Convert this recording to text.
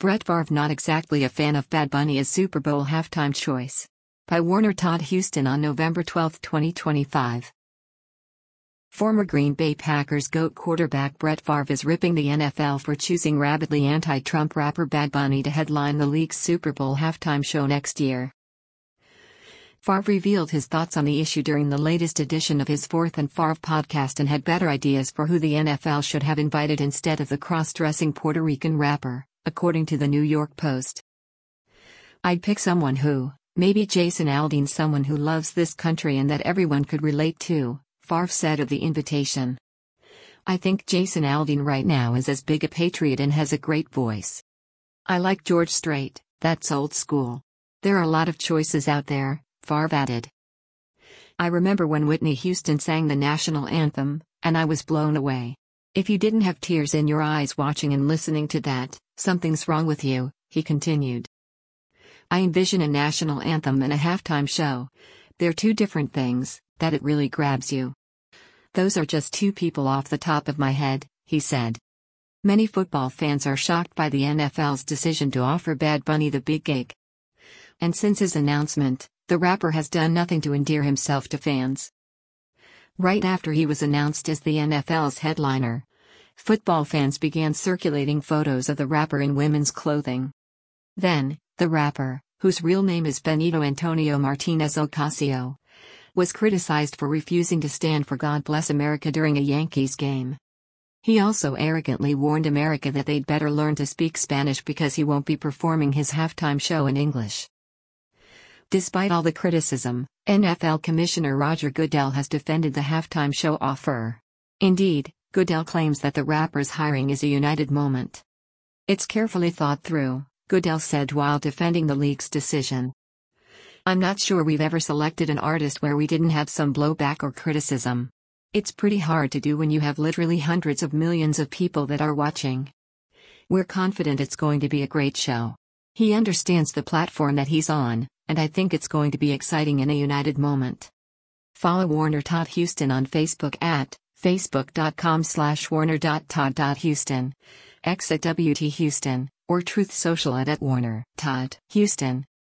Brett Favre not exactly a fan of Bad Bunny as Super Bowl halftime choice. By Warner Todd Houston on November 12, 2025. Former Green Bay Packers GOAT quarterback Brett Favre is ripping the NFL for choosing rabidly anti-Trump rapper Bad Bunny to headline the league's Super Bowl halftime show next year. Favre revealed his thoughts on the issue during the latest edition of his Fourth and Favre podcast and had better ideas for who the NFL should have invited instead of the cross-dressing Puerto Rican rapper, according to the New York Post. "I'd pick someone who, maybe Jason Aldean, someone who loves this country and that everyone could relate to," Favre said of the invitation. "I think Jason Aldean right now is as big a patriot and has a great voice. I like George Strait, that's old school. There are a lot of choices out there," Favre added. "I remember when Whitney Houston sang the national anthem, and I was blown away. If you didn't have tears in your eyes watching and listening to that, something's wrong with you," he continued. "I envision a national anthem and a halftime show. They're two different things, that it really grabs you. Those are just two people off the top of my head," he said. Many football fans are shocked by the NFL's decision to offer Bad Bunny the big gig. And since his announcement, the rapper has done nothing to endear himself to fans. Right after he was announced as the NFL's headliner, football fans began circulating photos of the rapper in women's clothing. Then, the rapper, whose real name is Benito Antonio Martinez Ocasio, was criticized for refusing to stand for God Bless America during a Yankees game. He also arrogantly warned America that they'd better learn to speak Spanish because he won't be performing his halftime show in English. Despite all the criticism, NFL Commissioner Roger Goodell has defended the halftime show offer. Indeed, Goodell claims that the rapper's hiring is a united moment. "It's carefully thought through," Goodell said while defending the league's decision. "I'm not sure we've ever selected an artist where we didn't have some blowback or criticism. It's pretty hard to do when you have literally hundreds of millions of people that are watching. We're confident it's going to be a great show. He understands the platform that he's on, and I think it's going to be exciting and a united moment." Follow Warner Todd Houston on Facebook at facebook.com/warner.todd.houston, X at WT Houston, or Truth Social @Warner Todd Houston.